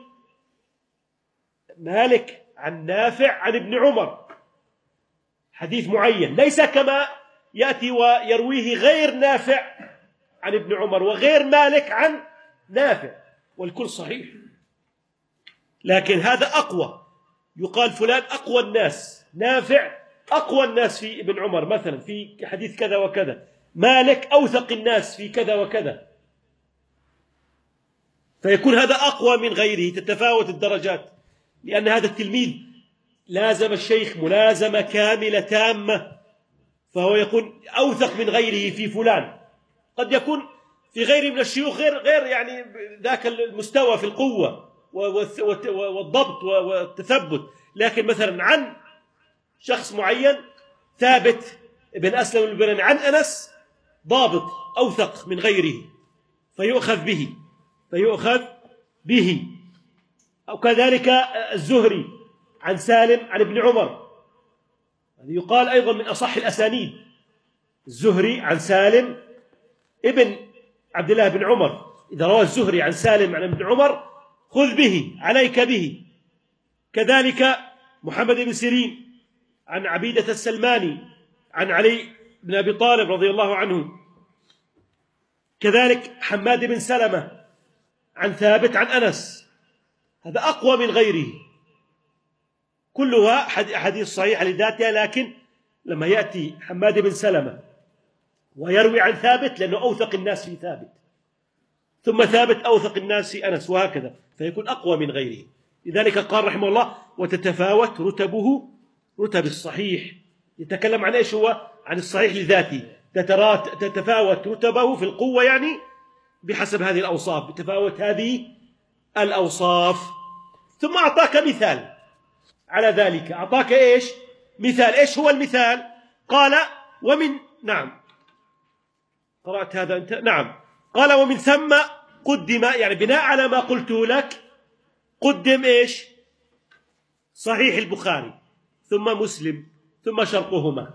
مالك عن نافع عن ابن عمر حديث معين، ليس كما يأتي ويرويه غير نافع عن ابن عمر وغير مالك عن نافع، والكل صحيح، لكن هذا أقوى. يقال فلان أقوى الناس، نافع أقوى الناس في ابن عمر مثلا في حديث كذا وكذا، مالك أوثق الناس في كذا وكذا، فيكون هذا أقوى من غيره، تتفاوت الدرجات، لأن هذا التلميذ لازم الشيخ ملازمة كاملة تامة، فهو يكون أوثق من غيره في فلان. قد يكون في غيره من الشيوخ غير يعني ذاك المستوى في القوة والضبط والتثبت، لكن مثلا عن شخص معين ثابت ابن أسلم البناني عن أنس ضابط أوثق من غيره فيؤخذ به. أو كذلك الزهري عن سالم عن ابن عمر، هذا يقال أيضا من أصح الأسانيد. الزهري عن سالم ابن عبد الله بن عمر، إذا روى الزهري عن سالم عن ابن عمر خذ به، عليك به. كذلك محمد بن سيرين عن عبيدة السلماني عن علي بن أبي طالب رضي الله عنه. كذلك حماد بن سلمة عن ثابت عن أنس، هذا أقوى من غيره، كلها حديث صحيح لذاتها. لكن لما يأتي حماد بن سلمة ويروي عن ثابت لأنه أوثق الناس في ثابت، ثم ثابت أوثق الناس في أنس، وهكذا، فيكون أقوى من غيره. لذلك قال رحمه الله وتتفاوت رتبه رتب الصحيح. يتكلم عن إيش هو؟ عن الصحيح لذاته، تتفاوت رتبه في القوة، يعني بحسب هذه الأوصاف، بتفاوت هذه الأوصاف. ثم أعطاك مثال على ذلك، أعطاك إيش؟ مثال. إيش هو المثال؟ قال ومن، نعم قرأت هذا أنت؟ نعم. قال ومن ثم قدم، يعني بناء على ما قلته لك قدم إيش؟ صحيح البخاري ثم مسلم ثم شرطهما.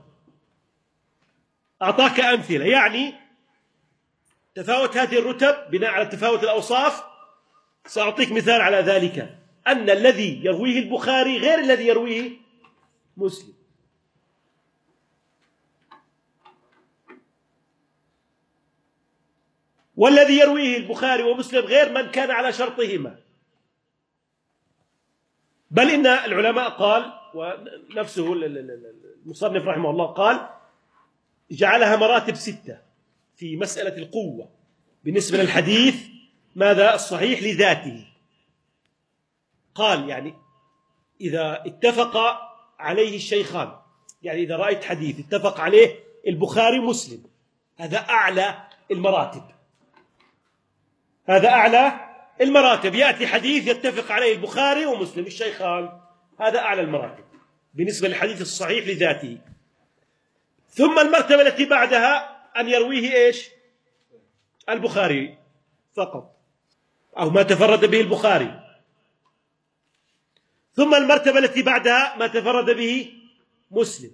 أعطاك أمثلة، يعني تفاوت هذه الرتب بناء على تفاوت الأوصاف. سأعطيك مثال على ذلك، أن الذي يرويه البخاري غير الذي يرويه مسلم. والذي يرويه البخاري ومسلم غير من كان على شرطهما. بل إن العلماء قال، ونفسه المصنف رحمه الله قال جعلها مراتب 6 في مسألة القوة بالنسبة للحديث. ماذا؟ الصحيح لذاته. قال يعني إذا اتفق عليه الشيخان، يعني إذا رأيت حديث اتفق عليه البخاري ومسلم، هذا أعلى المراتب، هذا أعلى المراتب. يأتي حديث يتفق عليه البخاري ومسلم الشيخان، هذا أعلى المراتب بالنسبة للحديث الصحيح لذاته. ثم المرتبة التي بعدها أن يرويه إيش؟ البخاري فقط، أو ما تفرد به البخاري. ثم المرتبة التي بعدها ما تفرد به مسلم.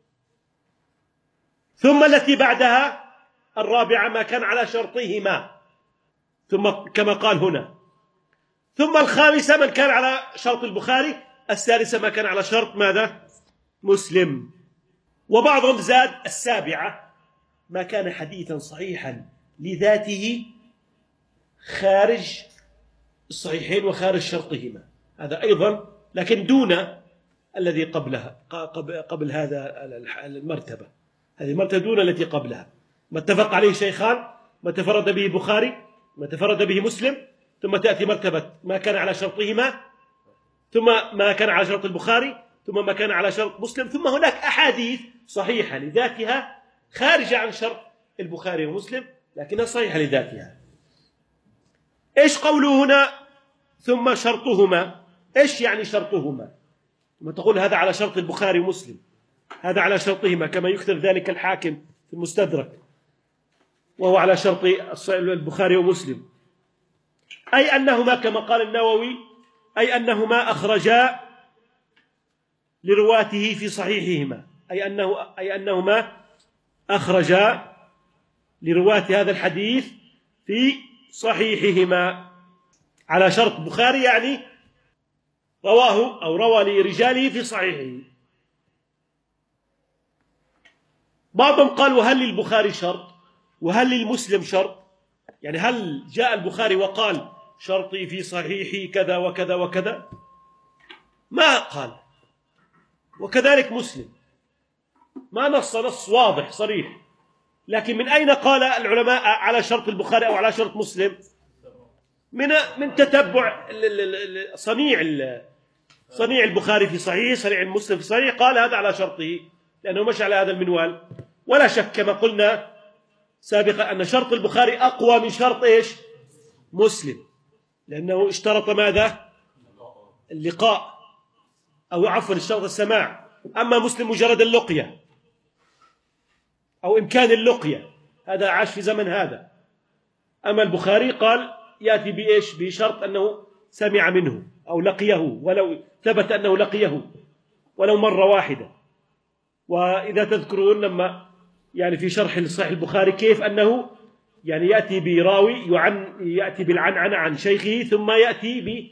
ثم التي بعدها الرابعة ما كان على شرطهما، ثم كما قال هنا. ثم الخامسة من كان على شرط البخاري. السادسة ما كان على شرط ماذا؟ مسلم. وبعضهم زاد السابعة ما كان حديثا صحيحا لذاته خارج الصحيحين وخارج شرطهما، هذا أيضا لكن دون الذي قبلها، قبل هذا المرتبة. هذه المرتبة دون التي قبلها، ما اتفق عليه شيخان، ما تفرد به البخاري، ما تفرد به مسلم، ثم تأتي مرتبة ما كان على شرطهما، ثم ما كان على شرط البخاري، ثم ما كان على شرط مسلم، ثم هناك أحاديث صحيحة لذاتها خارجة عن شرط البخاري ومسلم لكنها صحيحة لذاتها. إيش قوله هنا ثم شرطهما؟ إيش يعني شرطهما؟ ثم تقول هذا على شرط البخاري ومسلم، هذا على شرطهما كما يكتب ذلك الحاكم في المستدرك، وهو على شرط البخاري ومسلم. أي أنهما كما قال النووي أي أنهما أخرجا لرواته في صحيحهما، أي أنهما أخرجا لرواة هذا الحديث في صحيحهما على شرط البخاري، يعني رواه أو روى لرجاله في صحيحه. بعضهم قال وهل للبخاري شرط وهل للمسلم شرط؟ يعني هل جاء البخاري وقال شرطي في صحيحي كذا وكذا وكذا؟ ما قال. وكذلك مسلم ما نص واضح صريح. لكن من أين قال العلماء على شرط البخاري أو على شرط مسلم؟ من تتبع صنيع البخاري في صحيح، صنيع المسلم في صحيح، قال هذا على شرطه لأنه مشى على هذا المنوال. ولا شك كما قلنا سابقا أن شرط البخاري أقوى من شرط إيش؟ مسلم، لأنه اشترط ماذا؟ اللقاء، أو عفوا اشترط السماع. أما مسلم مجرد اللقية أو إمكان اللقية، هذا عاش في زمن هذا. أما البخاري قال يأتي بإيش؟ بشرط أنه سمع منه أو لقيه، ولو ثبت أنه لقيه ولو مرة واحدة. وإذا تذكرون لما يعني في شرح صحيح البخاري كيف أنه يعني يأتي براوي يأتي بالعنعنة عن شيخه، ثم يأتي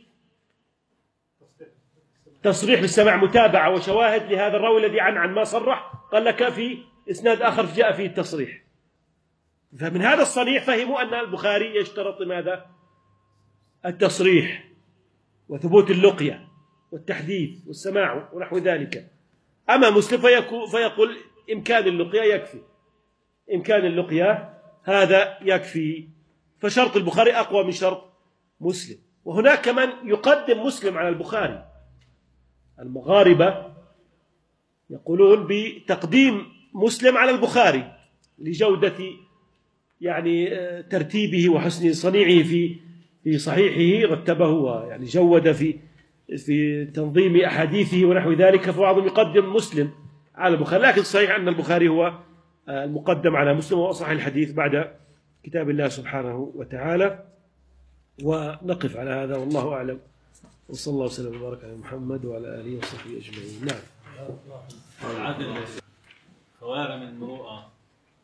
بتصريح بالسماع، متابعة وشواهد لهذا الراوي الذي عن ما صرح، قال لك في إسناد آخر جاء فيه التصريح. فمن هذا الصنيع فهموا أن البخاري يشترط ماذا؟ التصريح وثبوت اللقية والتحديث والسماع ونحو ذلك. أما مسلم فيقول إمكان اللقية يكفي، إمكان اللقية هذا يكفي. فشرط البخاري أقوى من شرط مسلم. وهناك من يقدم مسلم على البخاري. المغاربة يقولون بتقديم مسلم على البخاري لجودة يعني ترتيبه وحسن صنيعه في صحيحه، رتبه يعني جود في تنظيم أحاديثه ونحو ذلك، فبعضهم يقدم مسلم على البخاري. لكن صحيح أن البخاري هو المقدم على مسلم، وأصح الحديث بعد كتاب الله سبحانه وتعالى. ونقف على هذا والله أعلم، وصلى الله وسلم وبارك على محمد وعلى آله وصحبه أجمعين. نعم. العدل خوارم المروءة.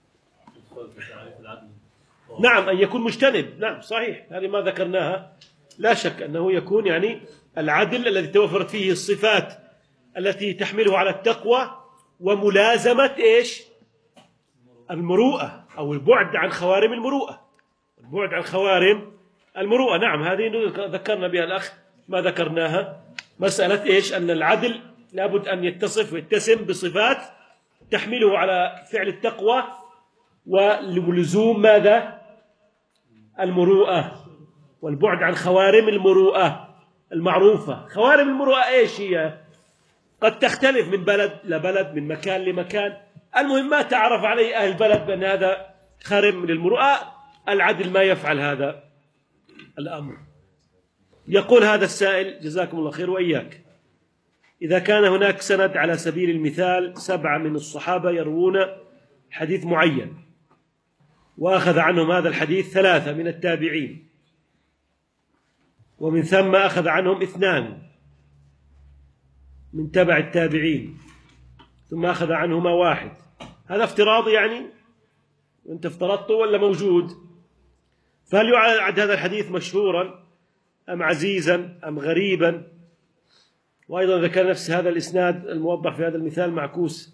نعم، أن يكون مجتنب. نعم صحيح، هذه ما ذكرناها. لا شك أنه يكون يعني العدل الذي توفرت فيه الصفات التي تحمله على التقوى وملازمة إيش؟ المروءة، أو البعد عن خوارم المروءة. البعد عن خوارم المروءة. نعم، هذه ذكرنا بها الأخ ما ذكرناها، مسألة إيش؟ أن العدل لابد أن يتصف ويتسم بصفات تحمله على فعل التقوى ولزوم ماذا؟ المروءة، والبعد عن خوارم المروءة المعروفة. خوارم المروءة إيش هي؟ قد تختلف من بلد لبلد، من مكان لمكان. المهم ما تعرف عليه أهل البلد بأن هذا خارم للمروءة، العدل ما يفعل هذا الأمر. يقول هذا السائل جزاكم الله خير وإياك: إذا كان هناك سند على سبيل المثال 7 من الصحابة يروون حديث معين، وأخذ عنهم هذا الحديث 3 من التابعين، ومن ثم أخذ عنهم 2 من تبع التابعين، ثم أخذ عنهما 1، هذا افتراض يعني؟ أنت افترضته ولا موجود؟ فهل يعد هذا الحديث مشهورا أم عزيزا أم غريبا؟ وأيضا ذكر نفس هذا الإسناد الموضح في هذا المثال معكوس،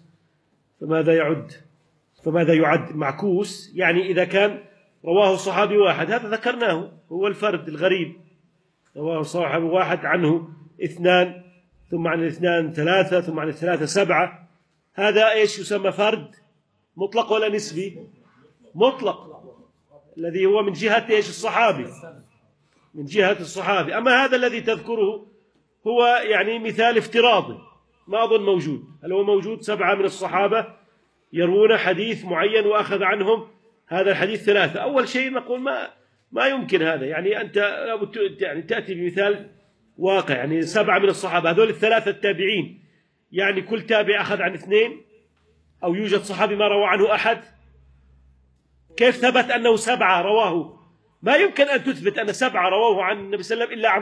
فماذا يعد معكوس؟ يعني إذا كان رواه صحابي واحد، هذا ذكرناه هو الفرد الغريب، رواه صحابي واحد عنه 2، ثم عن 2 3، ثم عن 3 7، هذا إيش يسمى؟ فرد مطلق ولا نسبي؟ مطلق، الذي هو من جهة إيش؟ الصحابي، من جهة الصحابي. أما هذا الذي تذكره هو يعني مثال افتراضي، ما أظن موجود. هل هو موجود 7 من الصحابة يروون حديث معين وأخذ عنهم هذا الحديث 3؟ أول شيء نقول ما يمكن هذا. يعني أنت يعني تأتي بمثال واقع، يعني 7 من الصحابة هذول ال3 التابعين يعني كل تابع أخذ عن اثنين، أو يوجد صحابي ما روى عنه أحد؟ كيف ثبت أنه 7 رواه؟ ما يمكن أن تثبت أن 7 رواه عن النبي صلى الله عليه وسلم إلا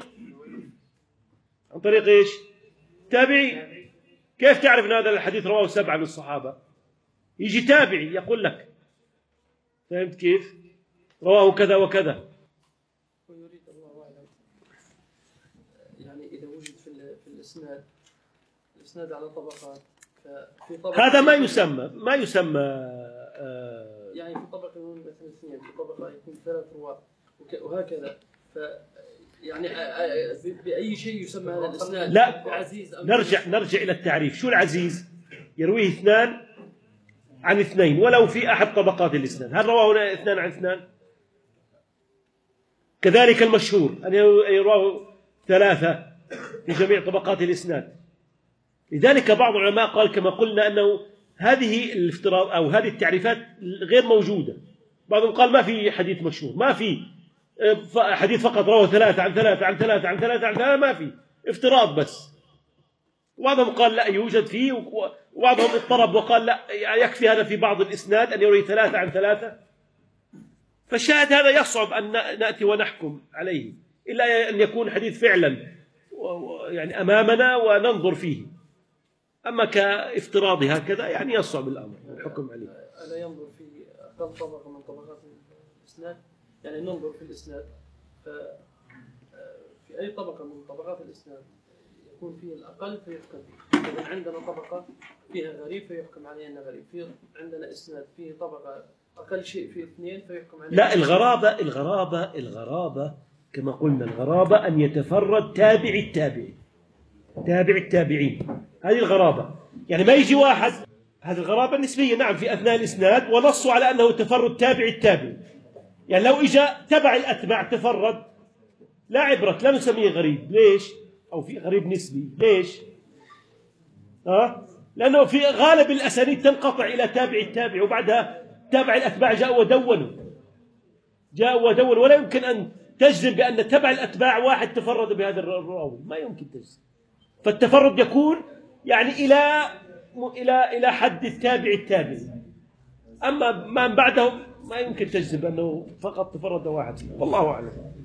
عن طريق إيش؟ تابعي. كيف تعرف أن هذا الحديث رواه 7 من الصحابة؟ يجي تابعي يقول لك، فهمت كيف؟ رواه كذا وكذا. ويريد الله أعلم يعني إذا وجد في الإسناد على طبقات، ففي طبقة هذا ما يسمى يعني في طبقة مثلا 2، في طبقة يكون 3 رواة وهكذا. يعني بأي شيء يسمى هذا الإسناد؟ لا، عزيز أم نرجع إلى التعريف. شو العزيز؟ يرويه 2 عن 2 ولو في أحد طبقات الإسناد. هل رواه 2 عن 2؟ كذلك المشهور أن يرواه 3 في جميع طبقات الإسناد. لذلك بعض العلماء قال كما قلنا أنه هذه الافتراض أو هذه التعريفات غير موجودة. بعضهم قال ما في حديث مشهور، ما في حديث فقط رواه 3 عن 3 عن 3 عن 3 عن 3، ما في، افتراض بس. وبعضهم قال لا يوجد فيه، وبعضهم اضطرب وقال لا يكفي هذا في بعض الإسناد أن يروي 3 عن 3. فالشاهد هذا يصعب أن نأتي ونحكم عليه إلا أن يكون حديث فعلا يعني أمامنا وننظر فيه. أما كافتراضي هكذا يعني يصعب الأمر الحكم عليه. ألا ينظر في أقل طبقة من طبقات الإسناد؟ يعني ننظر في الإسناد في أي طبقة من طبقات الإسناد يكون فيه الأقل فيحكم فيه. إذا عندنا طبقة فيها غريب فيحكم عليه أنه غريب، في عندنا إسناد فيه طبقة أقل شيء فيه 2 فيحكم عليه. لا، الغرابة كما قلنا، الغرابة أن يتفرد تابع التابعين. هذه الغرابة. يعني ما يجي واحد، هذه الغرابة النسبية نعم في أثناء الإسناد، ونصوا على أنه تفرد تابع التابعي. يعني لو إجا تبع الأتباع تفرد لا عبرة، لا نسميه غريب. ليش؟ أو في غريب نسبي. ليش؟ لأنه في غالب الأسانيد تنقطع إلى تابع التابع، وبعدها تابع الأتباع جاءوا ودونوا، ولا يمكن أن تجزم بأن تبع الأتباع واحد تفرد بهذا الراوي، ما يمكن تجزم. فالتفرد يكون يعني إلى حد التابعي. أما ما بعدهم ما يمكن تجزم أنه فقط تفرد واحد. والله أعلم.